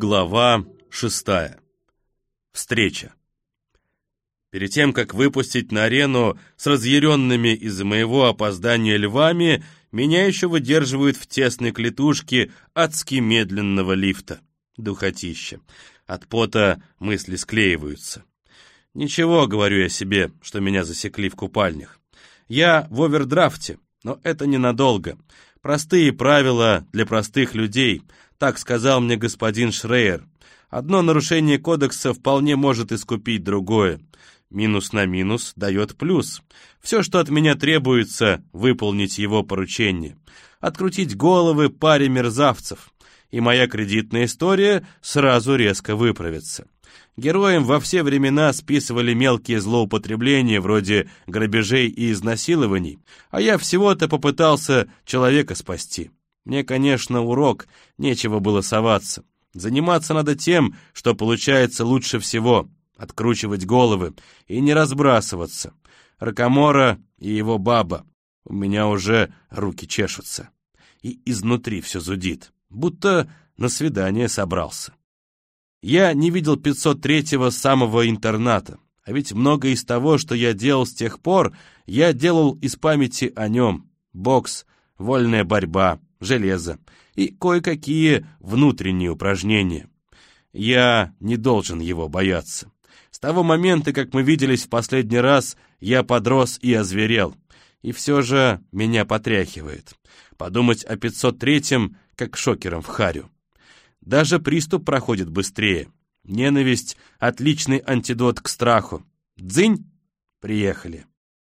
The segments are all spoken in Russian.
Глава 6. Встреча. Перед тем, как выпустить на арену с разъяренными из-за моего опоздания львами, меня еще выдерживают в тесной клетушке адски медленного лифта. Духотища. От пота мысли склеиваются. Ничего, говорю я себе, что меня засекли в купальнях. Я в овердрафте, но это ненадолго. Простые правила для простых людей, так сказал мне господин Шрейер. Одно нарушение кодекса вполне может искупить другое. Минус на минус дает плюс. Все, что от меня требуется, выполнить его поручение. Открутить головы паре мерзавцев. И моя кредитная история сразу резко выправится. Героям во все времена списывали мелкие злоупотребления вроде грабежей и изнасилований, а я всего-то попытался человека спасти. Мне, конечно, урок, нечего было соваться. Заниматься надо тем, что получается лучше всего, откручивать головы и не разбрасываться. Рокомора и его баба. У меня уже руки чешутся. И изнутри все зудит, будто на свидание собрался. Я не видел 503-го с самого интерната, а ведь многое из того, что я делал с тех пор, я делал из памяти о нем. Бокс, вольная борьба, железо и кое-какие внутренние упражнения. Я не должен его бояться. С того момента, как мы виделись в последний раз, я подрос и озверел. И все же меня потряхивает. Подумать о 503-м, как шокером в харю. Даже приступ проходит быстрее. Ненависть — отличный антидот к страху. Дзынь! Приехали.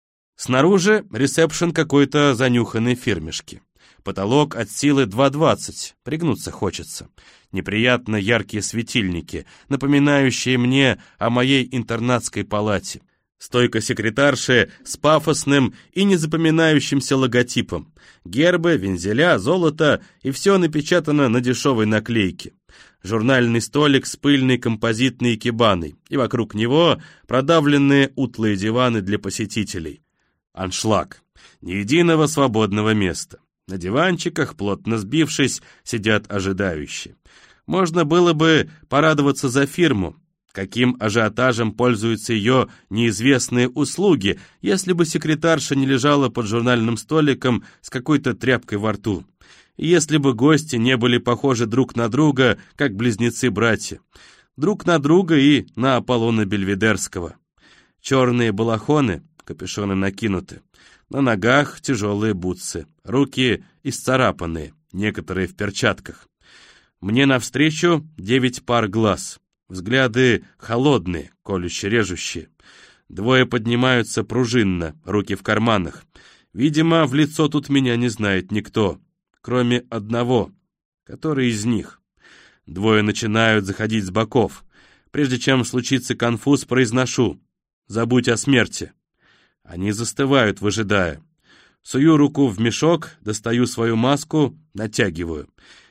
Снаружи ресепшн какой-то занюханной фирмешки. Потолок от силы 2,20, пригнуться хочется. Неприятно яркие светильники, напоминающие мне о моей интернатской палате. Стойка секретарши с пафосным и незапоминающимся логотипом. Гербы, вензеля, золото и все напечатано на дешевой наклейке. Журнальный столик с пыльной композитной икебаной, и вокруг него продавленные утлые диваны для посетителей. Аншлаг. Ни единого свободного места. На диванчиках, плотно сбившись, сидят ожидающие. Можно было бы порадоваться за фирму. Каким ажиотажем пользуются ее неизвестные услуги, если бы секретарша не лежала под журнальным столиком с какой-то тряпкой во рту. И если бы гости не были похожи друг на друга, как близнецы-братья. Друг на друга и на Аполлона Бельведерского. Черные балахоны, капюшоны накинуты. На ногах тяжелые бутсы, руки исцарапанные, некоторые в перчатках. Мне навстречу 9 пар глаз. Взгляды холодные, колюще-режущие. Двое поднимаются пружинно, руки в карманах. Видимо, в лицо тут меня не знает никто, кроме одного. Который из них? Двое начинают заходить с боков. Прежде чем случится конфуз, произношу: «Забудь о смерти». Они застывают, выжидая. Сую руку в мешок, достаю свою маску, натягиваю.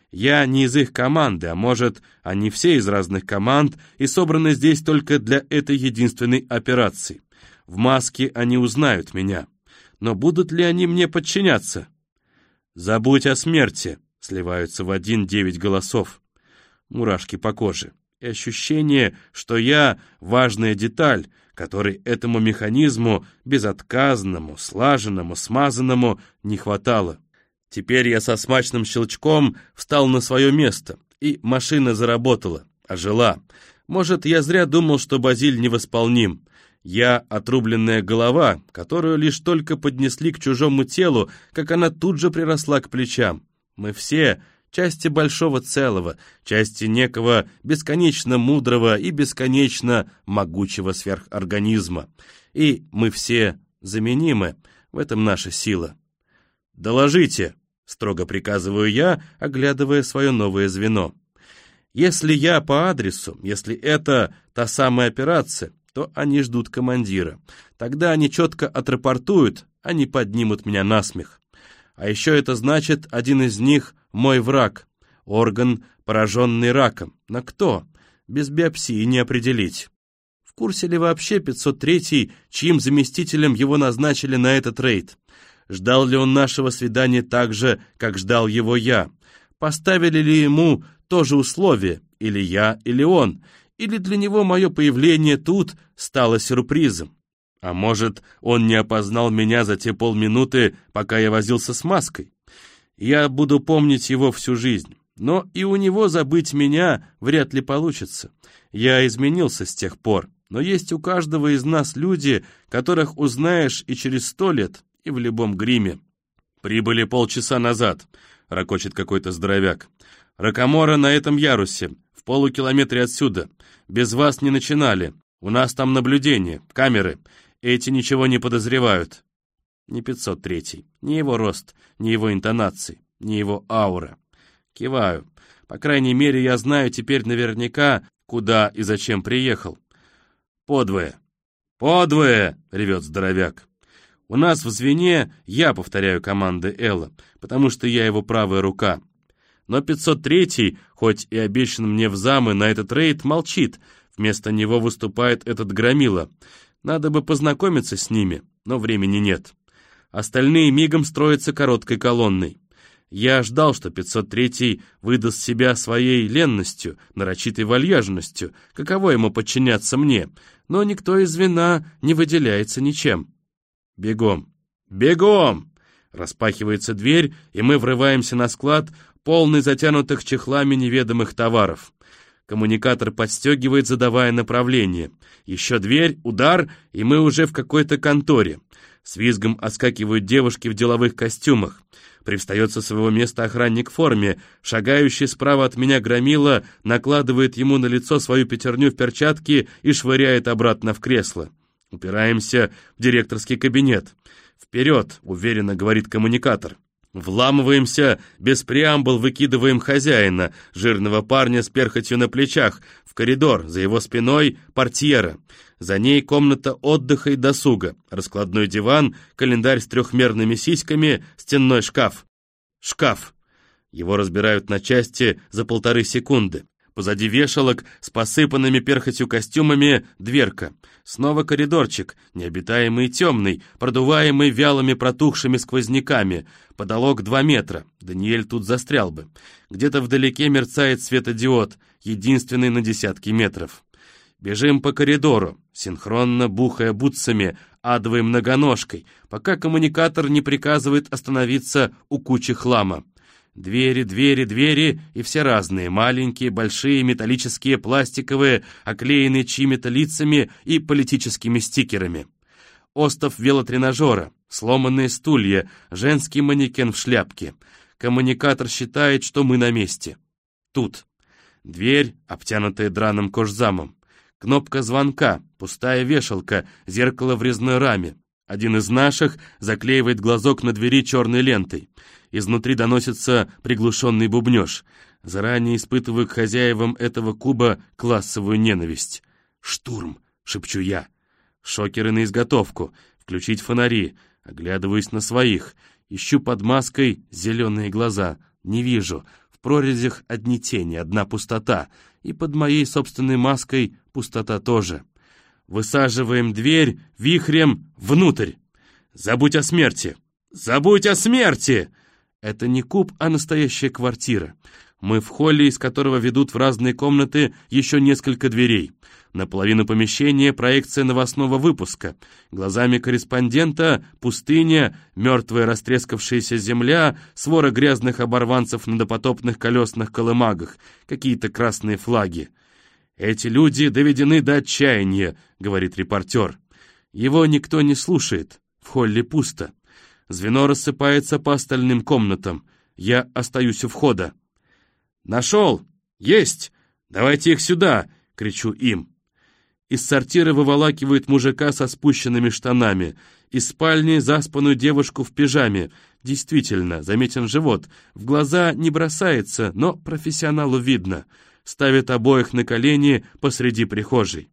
Я не из их команды, а может, они все из разных команд и собраны здесь только для этой единственной операции. В маске они узнают меня. Но будут ли они мне подчиняться? «Забудь о смерти», — сливаются в один 9 голосов. Мурашки по коже. И ощущение, что я — важная деталь, которой этому механизму, безотказному, слаженному, смазанному, не хватало. Теперь я со смачным щелчком встал на свое место, и машина заработала, ожила. Может, я зря думал, что Базиль невосполним. Я — отрубленная голова, которую лишь только поднесли к чужому телу, как она тут же приросла к плечам. Мы все — части большого целого, части некого бесконечно мудрого и бесконечно могучего сверхорганизма. И мы все заменимы, в этом наша сила. «Доложите!» — строго приказываю я, оглядывая свое новое звено. Если я по адресу, если это та самая операция, то они ждут командира. Тогда они четко отрапортуют, они поднимут меня на смех. А еще это значит, один из них — мой враг, орган, пораженный раком. Но кто? Без биопсии не определить. В курсе ли вообще 503-й, чьим заместителем его назначили на этот рейд? Ждал ли он нашего свидания так же, как ждал его я? Поставили ли ему тоже условие, или я, или он, или для него мое появление тут стало сюрпризом. А может, он не опознал меня за те полминуты, пока я возился с маской? Я буду помнить его всю жизнь, но и у него забыть меня вряд ли получится. Я изменился с тех пор, но есть у каждого из нас люди, которых узнаешь и через 100 лет, и в любом гриме. «Прибыли полчаса назад», — ракочет какой-то здоровяк. «Рокамора на этом ярусе, в полукилометре отсюда. Без вас не начинали. У нас там наблюдение, камеры. Эти ничего не подозревают». Не 503-й, ни его рост, ни его интонации, ни его аура. Киваю. По крайней мере, я знаю теперь наверняка, куда и зачем приехал. «Подвое! Подвое!» — ревет здоровяк. У нас в звене я повторяю команды Элла, потому что я его правая рука. Но 503-й, хоть и обещан мне в замы на этот рейд, молчит. Вместо него выступает этот громила. Надо бы познакомиться с ними, но времени нет. Остальные мигом строятся короткой колонной. Я ждал, что 503-й выдаст себя своей ленностью, нарочитой вальяжностью, каково ему подчиняться мне, но никто из звена не выделяется ничем. «Бегом! Бегом!» Распахивается дверь, и мы врываемся на склад, полный затянутых чехлами неведомых товаров. Коммуникатор подстегивает, задавая направление. Еще дверь, удар, и мы уже в какой-то конторе. С визгом отскакивают девушки в деловых костюмах. Привстает со своего места охранник в форме. Шагающий справа от меня громила накладывает ему на лицо свою пятерню в перчатки и швыряет обратно в кресло. Упираемся в директорский кабинет. «Вперед!» — уверенно говорит коммуникатор. Вламываемся, без преамбул выкидываем хозяина, жирного парня с перхотью на плечах, в коридор, за его спиной портьера. За ней комната отдыха и досуга, раскладной диван, календарь с трехмерными сиськами, стенной шкаф. Шкаф. Его разбирают на части за 1,5 секунды. Позади вешалок с посыпанными перхотью костюмами дверка. Снова коридорчик, необитаемый и темный, продуваемый вялыми протухшими сквозняками. Потолок 2 метра. Даниэль тут застрял бы. Где-то вдалеке мерцает светодиод, единственный на десятки метров. Бежим по коридору, синхронно бухая бутсами, адовой многоножкой, пока коммуникатор не приказывает остановиться у кучи хлама. Двери, двери, двери, и все разные, маленькие, большие, металлические, пластиковые, оклеенные чьими-то лицами и политическими стикерами. Остов велотренажера, сломанные стулья, женский манекен в шляпке. Коммуникатор считает, что мы на месте. Тут. Дверь, обтянутая драным кожзамом. Кнопка звонка, пустая вешалка, зеркало в резной раме. Один из наших заклеивает глазок на двери черной лентой. Изнутри доносится приглушенный бубнеж. Заранее испытываю к хозяевам этого куба классовую ненависть. «Штурм!» — шепчу я. Шокеры на изготовку. Включить фонари. Оглядываюсь на своих. Ищу под маской зеленые глаза. Не вижу. В прорезях одни тени, одна пустота. И под моей собственной маской пустота тоже. Высаживаем дверь вихрем внутрь. «Забудь о смерти! Забудь о смерти!» Это не куб, а настоящая квартира. Мы в холле, из которого ведут в разные комнаты еще несколько дверей. Наполовину помещения проекция новостного выпуска. Глазами корреспондента пустыня, мертвая растрескавшаяся земля, свора грязных оборванцев на допотопных колесных колымагах, какие-то красные флаги. «Эти люди доведены до отчаяния», — говорит репортер. Его никто не слушает. В холле пусто. Звено рассыпается по остальным комнатам. Я остаюсь у входа. «Нашел! Есть! Давайте их сюда!» — кричу им. Из сортира выволакивают мужика со спущенными штанами. Из спальни заспанную девушку в пижаме. Действительно, заметен живот. В глаза не бросается, но профессионалу видно. Ставят обоих на колени посреди прихожей.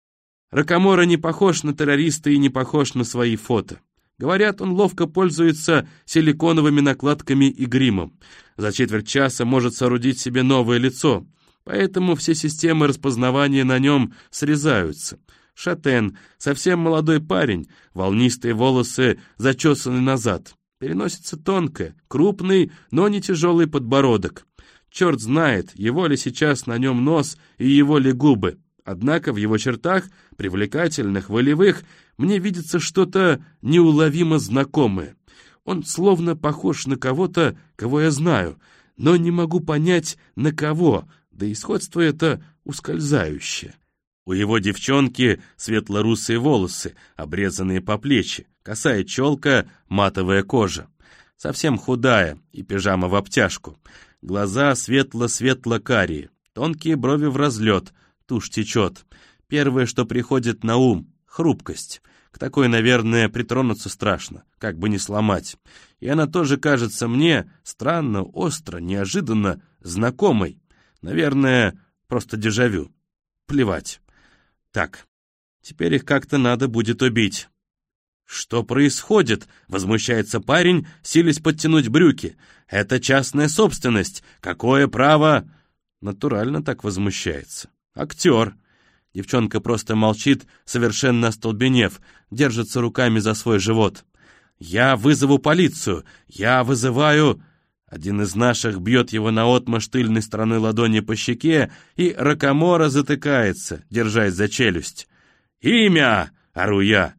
Рокамора не похож на террориста и не похож на свои фото. Говорят, он ловко пользуется силиконовыми накладками и гримом. За четверть часа может соорудить себе новое лицо, поэтому все системы распознавания на нем срезаются. Шатен, совсем молодой парень, волнистые волосы зачесаны назад. Переносится тонкая, крупный, но не тяжелый подбородок. Черт знает, его ли сейчас на нем нос и его ли губы. Однако в его чертах, привлекательных, волевых, мне видится что-то неуловимо знакомое. Он словно похож на кого-то, кого я знаю, но не могу понять, на кого, да и сходство это ускользающее. У его девчонки светло-русые волосы, обрезанные по плечи, косая челка, матовая кожа. Совсем худая и пижама в обтяжку. Глаза светло-светло-карие, тонкие брови в разлет, тушь течет. Первое, что приходит на ум — хрупкость. К такой, наверное, притронуться страшно, как бы не сломать. И она тоже кажется мне странно, остро, неожиданно знакомой. Наверное, просто дежавю. Плевать. Так, теперь их как-то надо будет убить. «Что происходит?» — возмущается парень, силясь подтянуть брюки. «Это частная собственность. Какое право?» Натурально так возмущается. Актер. Девчонка просто молчит, совершенно остолбенев, держится руками за свой живот. «Я вызову полицию! Я вызываю...» Один из наших бьет его наотмашь тыльной стороной ладони по щеке, и Рокомора затыкается, держась за челюсть. «Имя!» — ору я.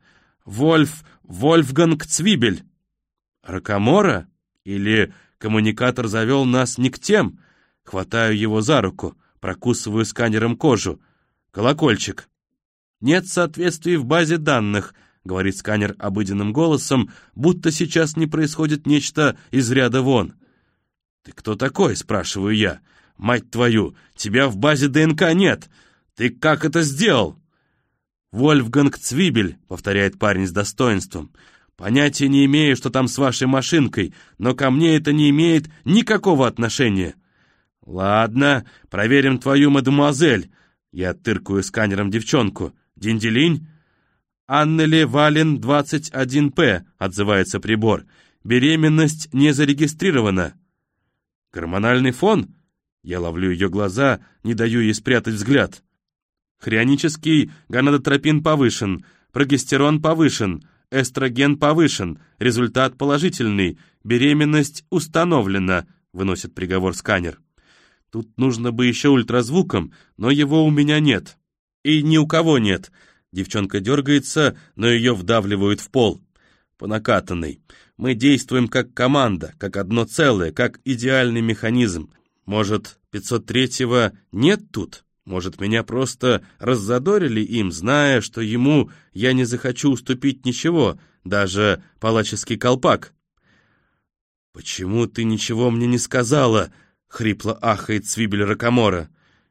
Вольфганг Цвибель. Рокомора? Или коммуникатор завел нас не к тем? Хватаю его за руку, прокусываю сканером кожу. Колокольчик. «Нет соответствий в базе данных», — говорит сканер обыденным голосом, будто сейчас не происходит нечто из ряда вон. «Ты кто такой?» — спрашиваю я. «Мать твою, тебя в базе ДНК нет! Ты как это сделал?» «Вольфганг Цвибель», — повторяет парень с достоинством. «Понятия не имею, что там с вашей машинкой, но ко мне это не имеет никакого отношения». «Ладно, проверим твою мадемуазель». Я тыркаю сканером девчонку. «Динделинь?» «Аннели Вален 21П», — отзывается прибор. «Беременность не зарегистрирована». «Гормональный фон?» Я ловлю ее глаза, не даю ей спрятать взгляд. Хронический гонадотропин повышен, прогестерон повышен, эстроген повышен, результат положительный, беременность установлена, выносит приговор сканер. Тут нужно бы еще ультразвуком, но его у меня нет. И ни у кого нет. Девчонка дергается, но ее вдавливают в пол. По накатанной. Мы действуем как команда, как одно целое, как идеальный механизм. Может, 503-го нет тут? Может, меня просто раззадорили им, зная, что ему я не захочу уступить ничего, даже палаческий колпак. «Почему ты ничего мне не сказала?» — хрипло ахает Цвибель Рокомора.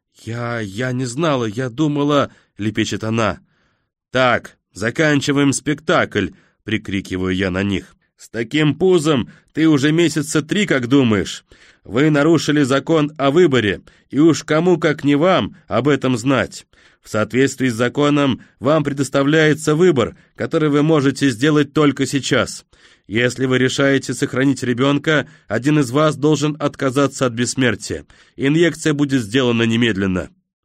Я не знала, я думала...» — лепечет она. «Так, заканчиваем спектакль!» — прикрикиваю я на них. «С таким пузом ты уже месяца 3 как думаешь. Вы нарушили закон о выборе, и уж кому, как не вам, об этом знать. В соответствии с законом вам предоставляется выбор, который вы можете сделать только сейчас. Если вы решаете сохранить ребенка, один из вас должен отказаться от бессмертия. Инъекция будет сделана немедленно».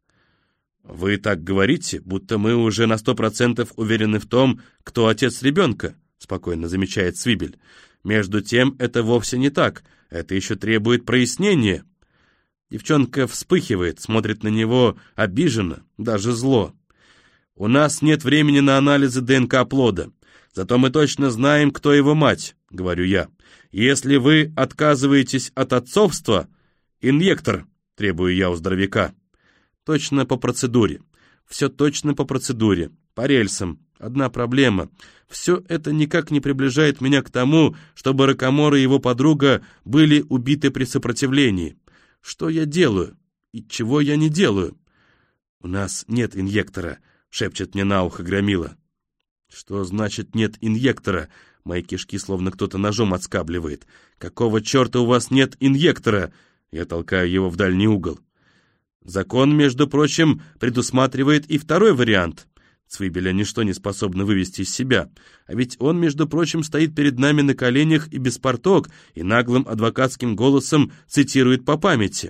«Вы так говорите, будто мы уже на 100% уверены в том, кто отец ребенка», — спокойно замечает Цвибель. «Между тем, это вовсе не так. Это еще требует прояснения». Девчонка вспыхивает, смотрит на него обиженно, даже зло. «У нас нет времени на анализы ДНК плода. Зато мы точно знаем, кто его мать», — говорю я. «Если вы отказываетесь от отцовства...» «Инъектор», — требую я у здоровяка. «Точно по процедуре. Все точно по процедуре. По рельсам. Одна проблема. Все это никак не приближает меня к тому, чтобы Рокомора и его подруга были убиты при сопротивлении. Что я делаю? И чего я не делаю?» «У нас нет инъектора», — шепчет мне на ухо Громила. «Что значит нет инъектора?» Мои кишки словно кто-то ножом отскабливает. «Какого черта у вас нет инъектора?» Я толкаю его в дальний угол. «Закон, между прочим, предусматривает и второй вариант». Цвибеля ничто не способно вывести из себя. А ведь он, между прочим, стоит перед нами на коленях и без порток, и наглым адвокатским голосом цитирует по памяти.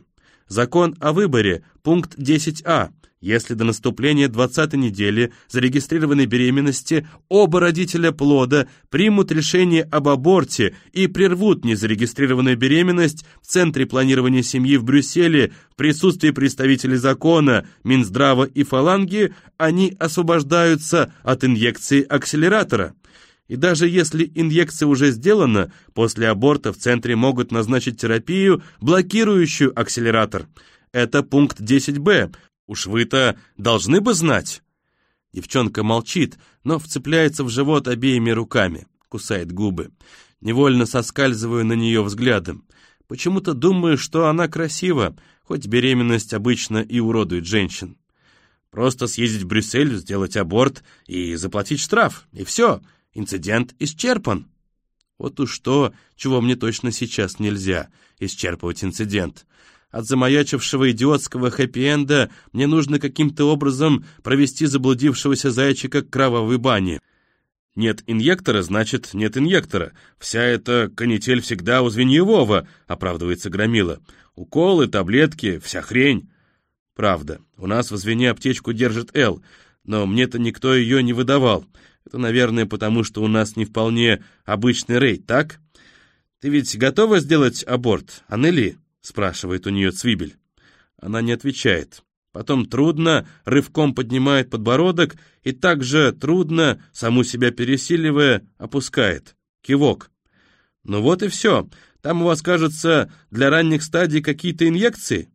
Закон о выборе, пункт 10а. Если до наступления 20-й недели зарегистрированной беременности оба родителя плода примут решение об аборте и прервут незарегистрированную беременность в Центре планирования семьи в Брюсселе в присутствии представителей закона, Минздрава и фаланги, они освобождаются от инъекции акселератора. И даже если инъекция уже сделана, после аборта в центре могут назначить терапию, блокирующую акселератор. Это пункт 10б. Уж вы-то должны бы знать. Девчонка молчит, но вцепляется в живот обеими руками, кусает губы. Невольно соскальзываю на нее взглядом. Почему-то думаю, что она красива, хоть беременность обычно и уродует женщин. Просто съездить в Брюссель, сделать аборт и заплатить штраф, и все. Инцидент исчерпан. Вот уж то, чего мне точно сейчас нельзя — исчерпывать инцидент. От замаячившего идиотского хэппи-энда мне нужно каким-то образом провести заблудившегося зайчика к кровавой бане. Нет инъектора, значит, нет инъектора. Вся эта канитель всегда у Звеньевого, оправдывается Громила. Уколы, таблетки, вся хрень. Правда, у нас в Звене аптечку держит Эл, но мне-то никто ее не выдавал. Это, наверное, потому что у нас не вполне обычный рейд, так? Ты ведь готова сделать аборт, Аннели? Спрашивает у нее Цвибель. Она не отвечает. Потом трудно, рывком поднимает подбородок и также трудно, саму себя пересиливая, опускает. Кивок. Ну вот и все. Там у вас, кажется, для ранних стадий какие-то инъекции?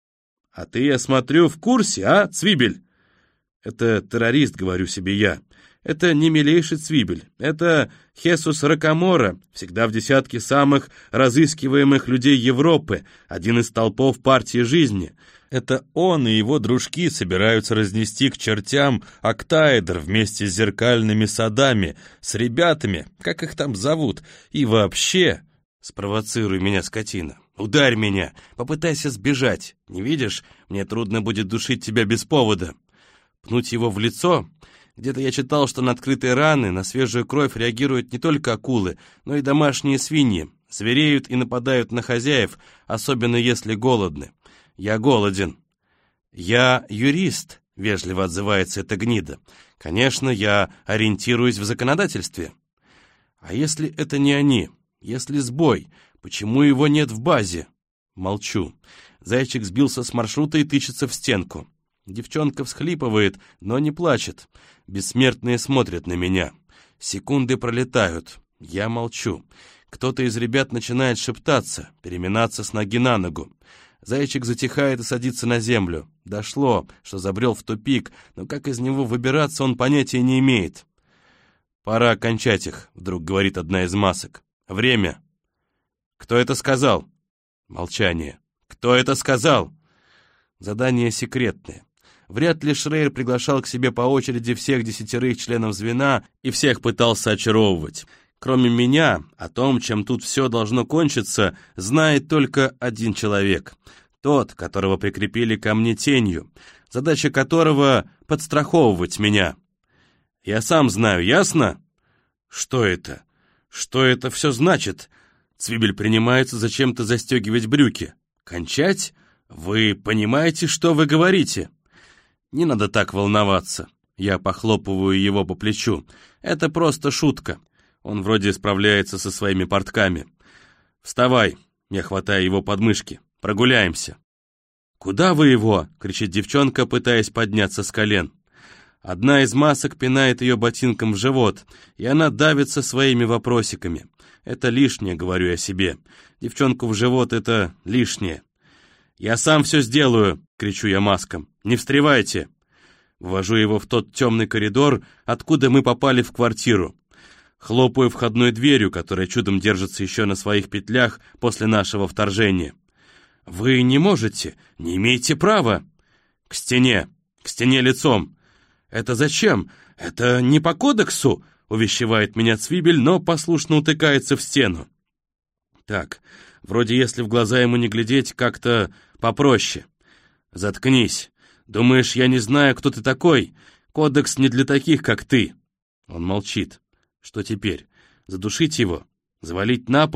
А ты, я смотрю, в курсе, а, Цвибель? Это террорист, говорю себе я. Это не милейший Цвибель, это Хесус Рокамора, всегда в десятке самых разыскиваемых людей Европы, один из столпов партии жизни. Это он и его дружки собираются разнести к чертям октаэдр вместе с зеркальными садами, с ребятами, как их там зовут, и вообще... Спровоцируй меня, скотина, ударь меня, попытайся сбежать, не видишь, мне трудно будет душить тебя без повода. Пнуть его в лицо... Где-то я читал, что на открытые раны, на свежую кровь реагируют не только акулы, но и домашние свиньи. Звереют и нападают на хозяев, особенно если голодны. Я голоден. Я юрист, вежливо отзывается эта гнида. Конечно, я ориентируюсь в законодательстве. А если это не они? Если сбой? Почему его нет в базе? Молчу. Зайчик сбился с маршрута и тычется в стенку. Девчонка всхлипывает, но не плачет. Бессмертные смотрят на меня. Секунды пролетают. Я молчу. Кто-то из ребят начинает шептаться, переминаться с ноги на ногу. Зайчик затихает и садится на землю. Дошло, что забрел в тупик, но как из него выбираться, он понятия не имеет. «Пора кончать их», — вдруг говорит одна из масок. «Время». «Кто это сказал?» Молчание. «Кто это сказал?» Задание секретное. Вряд ли Шрейер приглашал к себе по очереди всех 10 членов звена и всех пытался очаровывать. Кроме меня, о том, чем тут все должно кончиться, знает только один человек. Тот, которого прикрепили ко мне тенью, задача которого — подстраховывать меня. Я сам знаю, ясно? Что это? Что это все значит? Цвибель принимается зачем-то застегивать брюки. Кончать? Вы понимаете, что вы говорите? Не надо так волноваться. Я похлопываю его по плечу. Это просто шутка. Он вроде справляется со своими портками. «Вставай!» Я хватаю его подмышки. «Прогуляемся!» «Куда вы его?» — кричит девчонка, пытаясь подняться с колен. Одна из масок пинает ее ботинком в живот, и она давится своими вопросиками. «Это лишнее», — говорю я себе. «Девчонку в живот — это лишнее». «Я сам все сделаю!» — кричу я маскам. «Не встревайте!» Ввожу его в тот темный коридор, откуда мы попали в квартиру. Хлопаю входной дверью, которая чудом держится еще на своих петлях после нашего вторжения. «Вы не можете, не имеете права!» к стене лицом!» «Это зачем? Это не по кодексу!» — увещевает меня Цвибель, но послушно утыкается в стену. Так, вроде если в глаза ему не глядеть, как-то попроще. «Заткнись! Думаешь, я не знаю, кто ты такой? Кодекс не для таких, как ты!» Он молчит. Что теперь? Задушить его? Завалить на пол?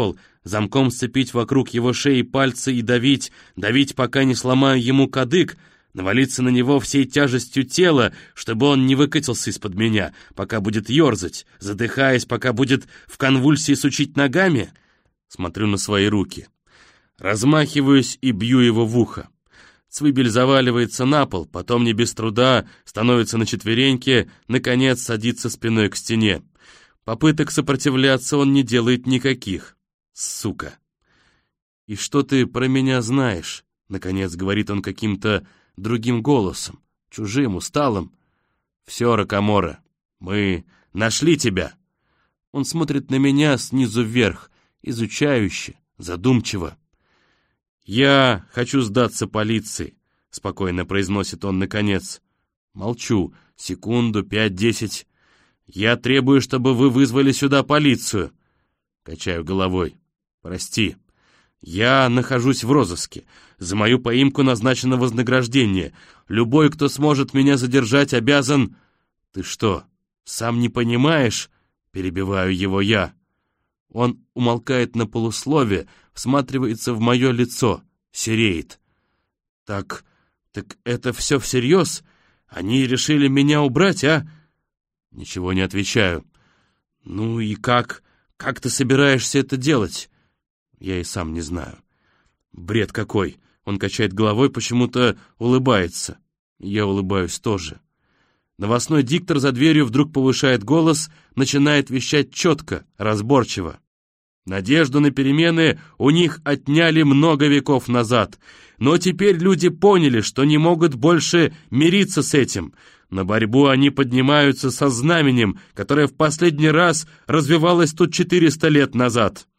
замком сцепить вокруг его шеи пальцы и давить, пока не сломаю ему кадык, навалиться на него всей тяжестью тела, чтобы он не выкатился из-под меня, пока будет ерзать, задыхаясь, пока будет в конвульсии сучить ногами? Смотрю на свои руки. Размахиваюсь и бью его в ухо. Цвыбель заваливается на пол, потом не без труда становится на четвереньки, наконец садится спиной к стене. Попыток сопротивляться он не делает никаких. Сука! «И что ты про меня знаешь?» Наконец говорит он каким-то другим голосом, чужим, усталым. «Все, Рокамора, мы нашли тебя!» Он смотрит на меня снизу вверх, изучающе, задумчиво. «Я хочу сдаться полиции», — спокойно произносит он наконец. Молчу, секунду, 5-10. «Я требую, чтобы вы вызвали сюда полицию». Качаю головой. «Прости, я нахожусь в розыске. За мою поимку назначено вознаграждение. Любой, кто сможет меня задержать, обязан...» «Ты что, сам не понимаешь?» — перебиваю его я. Он умолкает на полуслове, всматривается в мое лицо, сереет. Так это все всерьез? Они решили меня убрать, а?» Ничего не отвечаю. «Ну и как ты собираешься это делать?» Я и сам не знаю. «Бред какой!» Он качает головой, почему-то улыбается. Я улыбаюсь тоже. Новостной диктор за дверью вдруг повышает голос, начинает вещать четко, разборчиво. Надежду на перемены у них отняли много веков назад, но теперь люди поняли, что не могут больше мириться с этим. На борьбу они поднимаются со знаменем, которое в последний раз развивалось тут 400 лет назад.